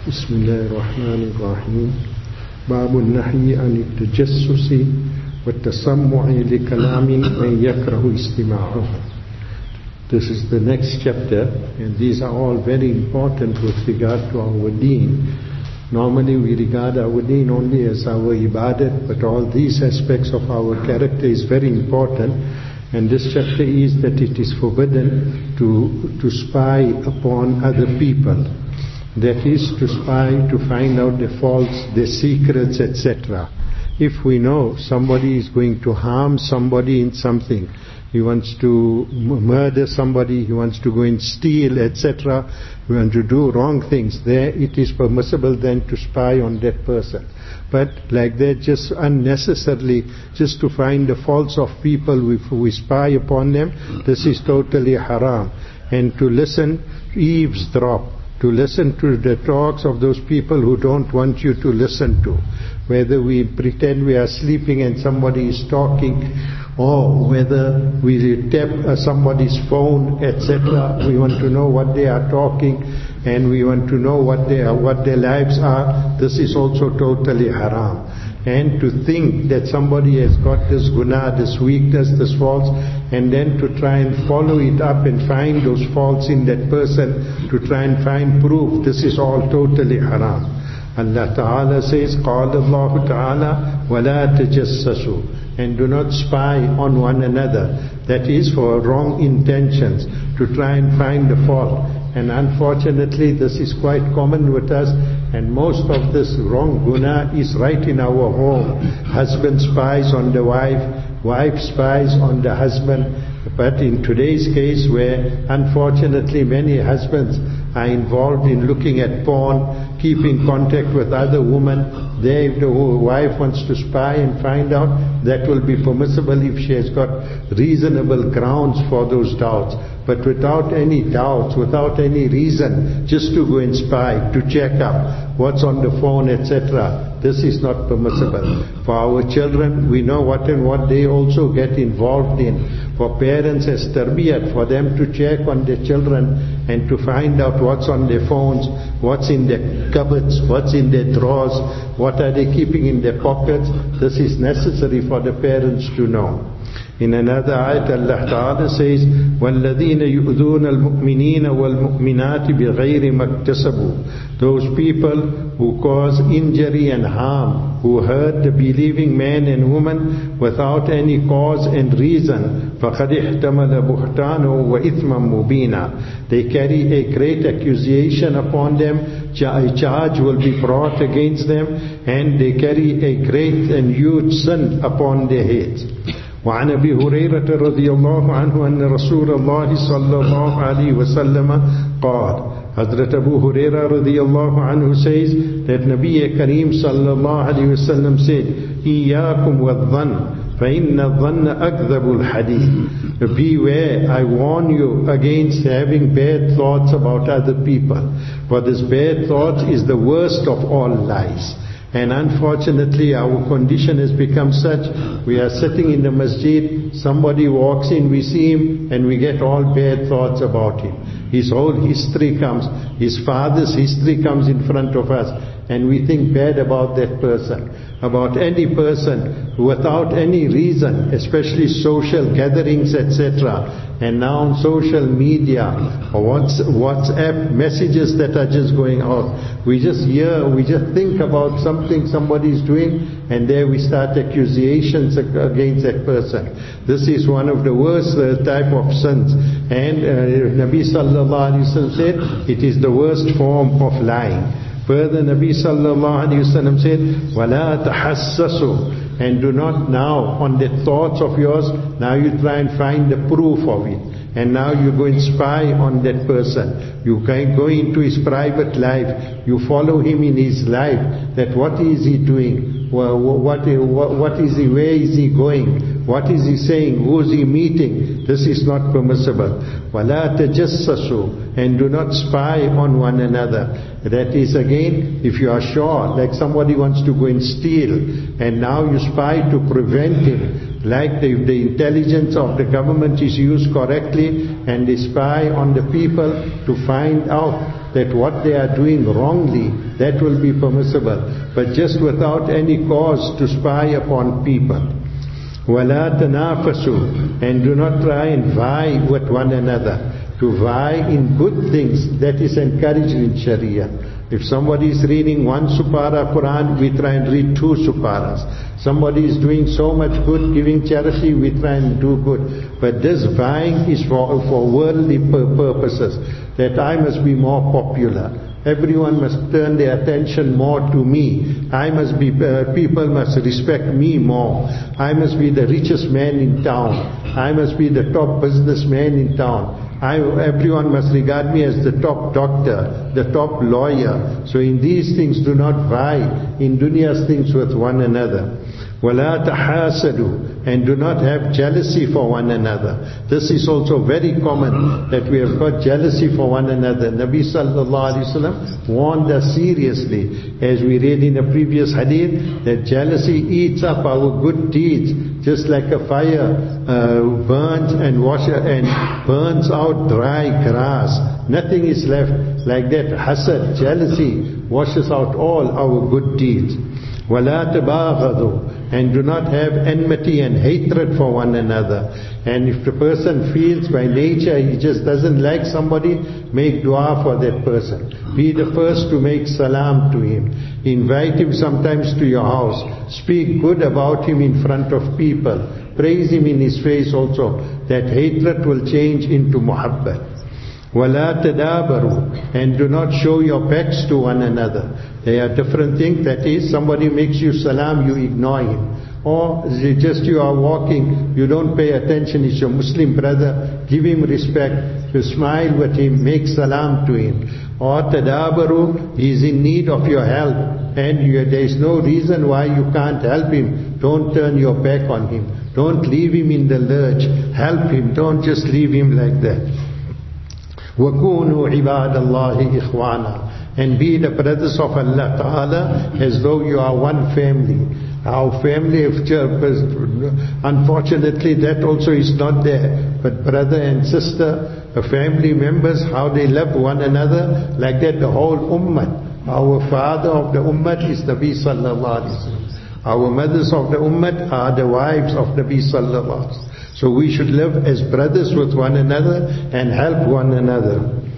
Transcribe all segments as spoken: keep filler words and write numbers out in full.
بسم الله الرحمن الرحيم باب النهي عن التجسس والتسمع لكلام من يكره استماعه. This is the next chapter, and these are all very important with regard to our deen. Normally we regard our deen only as our ibadat, but all these aspects of our character is very important. And this chapter is that it is forbidden to, to spy upon other people. That is, to spy to find out their faults, their secrets, et cetera. If we know somebody is going to harm somebody in something, he wants to murder somebody, he wants to go and steal, et cetera, he wants to do wrong things, there it is permissible then to spy on that person. But like that, just unnecessarily, just to find the faults of people, if we spy upon them, this is totally haram. And to listen, eavesdrop, to listen to the talks of those people who don't want you to listen to. Whether we pretend we are sleeping and somebody is talking, or whether we tap uh, somebody's phone, et cetera. We want to know what they are talking, and we want to know what they are, what their lives are. This is also totally haram. And to think that somebody has got this guna, this weakness, this faults, and then to try and follow it up and find those faults in that person, to try and find proof, this is all totally haram. Allah Ta'ala says, قال الله تعالى ولا تجسسوا, and do not spy on one another. That is for wrong intentions, to try and find the fault. And unfortunately this is quite common with us, and most of this wrong guna is right in our home. Husband spies on the wife, wife spies on the husband. But in today's case, where unfortunately many husbands are involved in looking at porn, keeping contact with other women, there if the wife wants to spy and find out, that will be permissible if she has got reasonable grounds for those doubts. But without any doubts, without any reason, just to go and spy, to check up what's on the phone, et cetera, this is not permissible. For our children, we know what and what they also get involved in. For parents as tarbiyat, for them to check on their children and to find out what's on their phones, what's in their cupboards, what's in their drawers, what are they keeping in their pockets, this is necessary for the parents to know. In another ayat, Allah Ta'ala says, وَالَّذِينَ يُؤْذُونَ الْمُؤْمِنِينَ وَالْمُؤْمِنَاتِ بِغَيْرِ مَكْتَسَبُوا, those people who cause injury and harm, who hurt the believing man and woman without any cause and reason, فَقَدْ احْتَمَلَ بُهْتَانًا وَإِثْمًا مُبِينًا, they carry a great accusation upon them, a charge will be brought against them, and they carry a great and huge sin upon their heads. وعن أبي هريرة رضي الله عنه أن رسول الله صلى الله عليه وسلم قال, Hazrat Abu Huraira radiyallahu anhu says that Nabi Kareem sallallahu alayhi wa sallam said, إِيَّاكُمْ وَالظَّنِّ فَإِنَّ الظَّنَّ أَكْذَبُ الْحَدِيثِ, beware, I warn you against having bad thoughts about other people, for this bad thought is the worst of all lies. And unfortunately our condition has become such, we are sitting in the masjid, somebody walks in, we see him, and we get all bad thoughts about him. His whole history comes, his father's history comes in front of us, and we think bad about that person, about any person, without any reason, especially social gatherings, et cetera. And now on social media, or WhatsApp messages that are just going out, we just hear, we just think about something somebody is doing, and there we start accusations against that person. This is one of the worst uh, type of sins. And uh, Nabi sallallahu alaihi wasallam said, it is the worst form of lying. Further, Nabi sallallahu alaihi wasallam said, وَلَا تَحَسَّسُوا, and do not now, on the thoughts of yours, now you try and find the proof of it. And now you go and spy on that person. You can go into his private life. You follow him in his life. That what is he doing? What, what, what is he? Where is he going? What is he saying? Who is he meeting? This is not permissible. وَلَا تَجَسَّسُوا, and do not spy on one another. That is again, if you are sure, like somebody wants to go and steal, and now you spy to prevent him. Like the, the intelligence of the government is used correctly, and they spy on the people to find out that what they are doing wrongly, that will be permissible. But just without any cause to spy upon people. وَلَا تَنَافَسُوا, and do not try and vie with one another. To vie in good things, that is encouraged in Sharia. If somebody is reading one supara Quran, we try and read two suparas. Somebody is doing so much good, giving charity, we try and do good. But this vying is for, for worldly purposes, that I must be more popular. Everyone must turn their attention more to me. I must be, uh, people must respect me more. I must be the richest man in town. I must be the top businessman in town. I, everyone must regard me as the top doctor, the top lawyer. So in these things do not vie in dunya's things with one another. وَلَا تَحَاسَدُوا, and do not have jealousy for one another. This is also very common, that we have got jealousy for one another. Nabi sallallahu alaihi wasallam warned us seriously, as we read in a previous hadith, that jealousy eats up our good deeds, just like a fire uh, burns and washes and burns out dry grass. Nothing is left. Like that, hasad, jealousy, washes out all our good deeds. وَلَا تَبَاغَضُوا, and do not have enmity and hatred for one another. And if the person feels by nature he just doesn't like somebody, make dua for that person. Be the first to make salam to him. Invite him sometimes to your house. Speak good about him in front of people. Praise him in his face also. That hatred will change into muhabbat. وَلَا تَدَابَرُوا, and do not show your backs to one another. They are different things. That is, somebody makes you salam, you ignore him. Or just you are walking, you don't pay attention, it's your Muslim brother, give him respect, you smile with him, make salam to him. Or tadabaru, he is in need of your help, and you, there is no reason why you can't help him. Don't turn your back on him. Don't leave him in the lurch. Help him, don't just leave him like that. وَكُونُوا عِبَادَ اللَّهِ إِخْوَانًا, and be the brothers of Allah Ta'ala as though you are one family. Our family of church, unfortunately that also is not there. But brother and sister, family members, how they love one another, like that the whole ummah. Our father of the ummah is Nabi Sallallahu Alaihi Wasallam. Our mothers of the ummah are the wives of Nabi Sallallahu Alaihi Wasallam. So we should live as brothers with one another and help one another.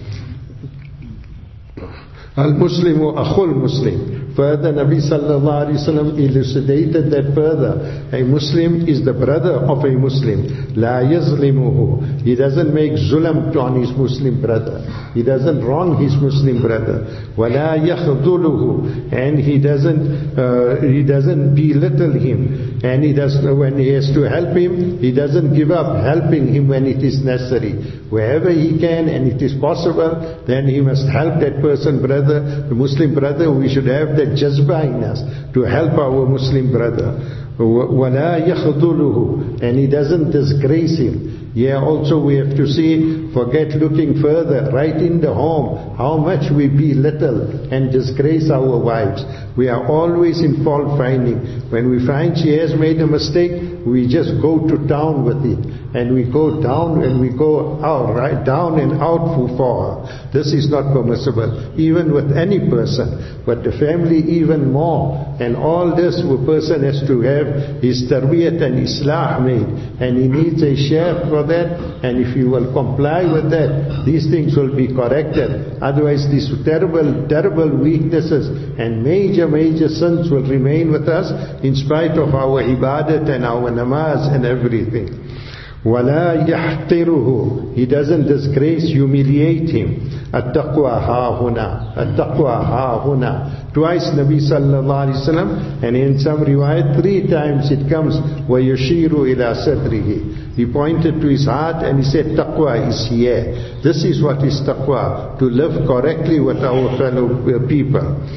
Al-Muslimu akhul Muslim. Further, Nabi sallallahu alaihi wasallam elucidated that further. A Muslim is the brother of a Muslim. La yazlimuhu. He doesn't make zulam on his Muslim brother. He doesn't wrong his Muslim brother. Wala yakhduluhu. And he doesn't, uh, he doesn't belittle him. And he does, when he has to help him, he doesn't give up helping him when it is necessary. Wherever he can and it is possible, then he must help that person, brother, the Muslim brother. We should have that jazba in us to help our Muslim brother. وَلَا يَخْذُلُهُ, and he doesn't disgrace him. Yeah, also we have to see, forget looking further, right in the home, how much we belittle and disgrace our wives. We are always in fault finding. When we find she has made a mistake, we just go to town with it. And we go down and we go out, right down and out for her. This is not permissible, even with any person, but the family even more. And all this, a person has to have his tarbiyat and islah made, and he needs a share for that. And if he will comply with that, these things will be corrected. Otherwise, these terrible, terrible weaknesses and major, major sins will remain with us in spite of our ibadat and our namaz and everything. وَلَا يَحْقِرُهُ, he doesn't disgrace, humiliate him. التَّقْوَى هَا هُنَا, التَّقْوَى هَا هُنَا. Twice Nabi sallallahu alaihi wasallam, and in some riwayat three times it comes, وَيُشِيرُ إِلَى صَدْرِهِ. He pointed to his heart and he said, taqwa is here. This is what is taqwa, to live correctly with our fellow people.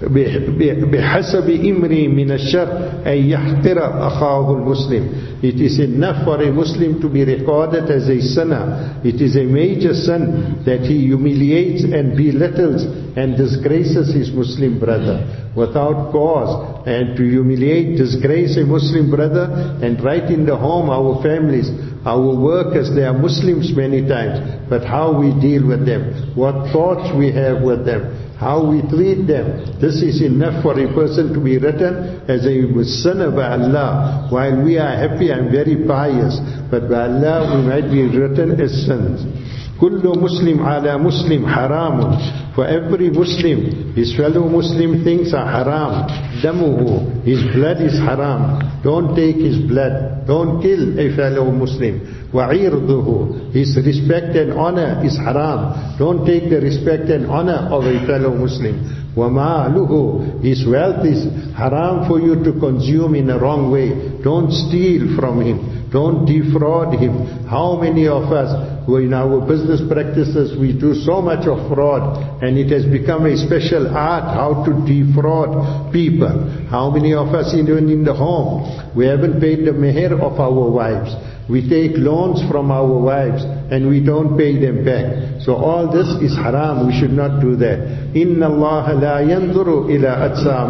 بحسب إمري من الشر أن يحقر أخاه المسلم. It is enough for a Muslim to be recorded as a sinner. It is a major sin that he humiliates and belittles and disgraces his Muslim brother without cause. And to humiliate, disgrace a Muslim brother, and right in the home, our families, Our workers, they are Muslims many times, but how we deal with them, what thoughts we have with them, how we treat them, this is enough for a person to be written as a sinner by Allah. While we are happy and very pious, but by Allah we might be written as sins. Kullu Muslim ala Muslim haramun. For every Muslim, his fellow Muslim things are haram. Damuhu, his blood is haram. Don't take his blood. Don't kill a fellow Muslim. Wa'irduhu, his respect and honor is haram. Don't take the respect and honor of a fellow Muslim. وَمَالُهُ, his wealth is haram for you to consume in a wrong way. Don't steal from him. Don't defraud him. How many of us, who in our business practices, we do so much of fraud, and it has become a special art how to defraud people. How many of us, even in the home, we haven't paid the meher of our wives. We take loans from our wives and we don't pay them back. So all this is haram. We should not do that. Inna Allah la yanzuru ila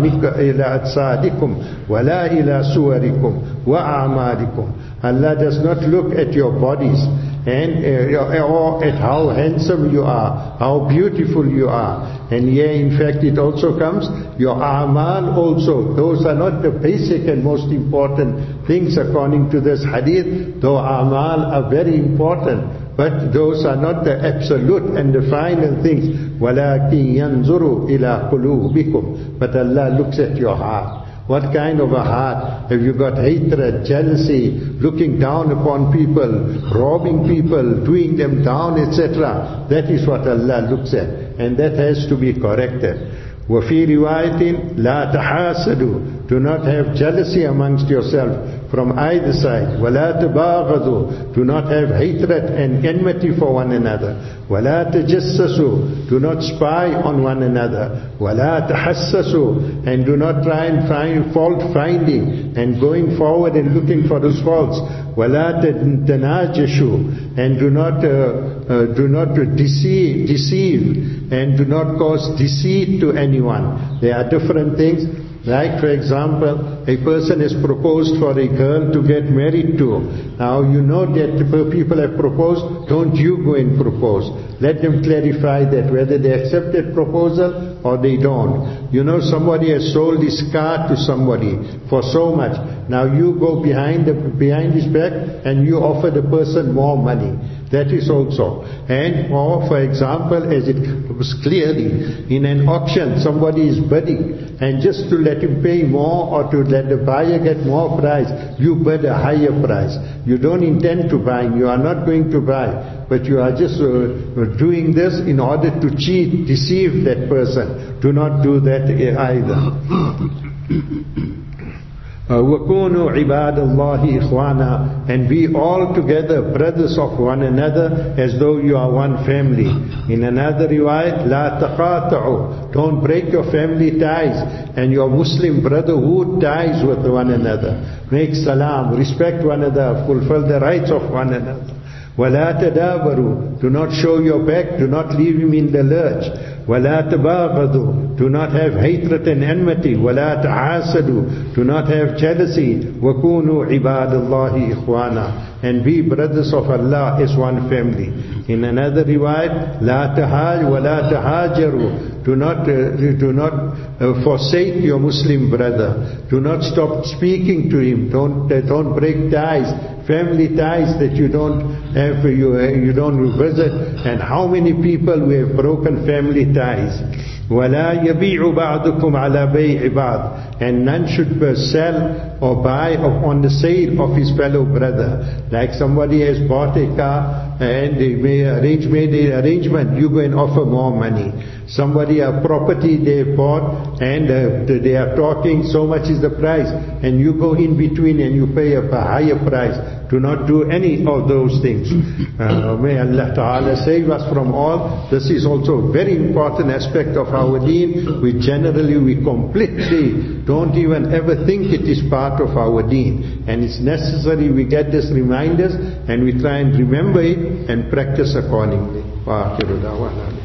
atsadikum wa la ila suwarikum wa a'malikum. Allah does not look at your bodies and uh, or at how handsome you are, how beautiful you are. And here in fact it also comes, your a'mal also. Those are not the basic and most important things according to this hadith, though a'mal are very important. But those are not the absolute and the final things. وَلَكِنْ يَنْظُرُ إِلَىٰ قُلُوبِكُمْ. But Allah looks at your heart. What kind of a heart? Have you got hatred, jealousy, looking down upon people, robbing people, doing them down, et cetera? That is what Allah looks at. And that has to be corrected. وَفِي رِوَايَةٍ لَا تَحَاسَدُوا. Do not have jealousy amongst yourself from either side. وَلَا تَبَاغَضُوا. Do not have hatred and enmity for one another. وَلَا تَجَسَّسُوا. Do not spy on one another. وَلَا تَحَسَّسُوا. And do not try and find fault finding and going forward and looking for those faults. وَلَا تَنَاجَشُوا. And do not uh, uh, do not deceive, deceive and do not cause deceit to anyone. There are different things. Like, for example, a person has proposed for a girl to get married to. Now you know that people have proposed, don't you go and propose. Let them clarify that whether they accept that proposal or they don't. You know, somebody has sold his car to somebody for so much. Now you go behind the, behind his back and you offer the person more money. That is also. And or for example, as it was clearly in an auction, somebody is bidding, and just to let him pay more or to let the buyer get more price, you bid a higher price. You don't intend to buy, you are not going to buy, but you are just uh, doing this in order to cheat, deceive that person. Do not do that either. وَكُونُوا عِبَادَ اللَّهِ إِخْوَانًا. And be all together brothers of one another as though you are one family. In another riwayat, لَا تَقَاطَعُوا. Don't break your family ties and your Muslim brotherhood ties with one another. Make salam, respect one another, fulfill the rights of one another. وَلَا تَدَابَرُوا. Do not show your back, do not leave him in the lurch. وَلَا تَبَاغَضُوا. Do not have hatred and enmity. وَلَا تَعَاسَدُوا. Do not have jealousy. وَكُونُوا عِبَادَ اللَّهِ إِخْوَانًا. And be brothers of Allah as one family. In another riwayat, لَا تَهَاجْ وَلَا تَهَاجَرُوا. Do not, uh, do not uh, forsake your Muslim brother. Do not stop speaking to him. Don't, uh, don't break ties, family ties that you don't have, you, uh, you don't visit. And how many people we have broken family ties. وَلَا يَبِيعُ بَعْضُكُمْ عَلَى بَيْعِ بَعْضٍ. And none should sell or buy on the sale of his fellow brother. Like somebody has bought a car and they may arrange, made an arrangement, you go and offer more money. Somebody, a property they bought and uh, they are talking, so much is the price, and you go in between and you pay a higher price. Do not do any of those things. Uh, may Allah Ta'ala save us from all. This is also a very important aspect of our deen. We generally, we completely don't even ever think it is part of our deen. And it's necessary we get these reminders and we try and remember it and practice accordingly. Wa akhiru da'wana.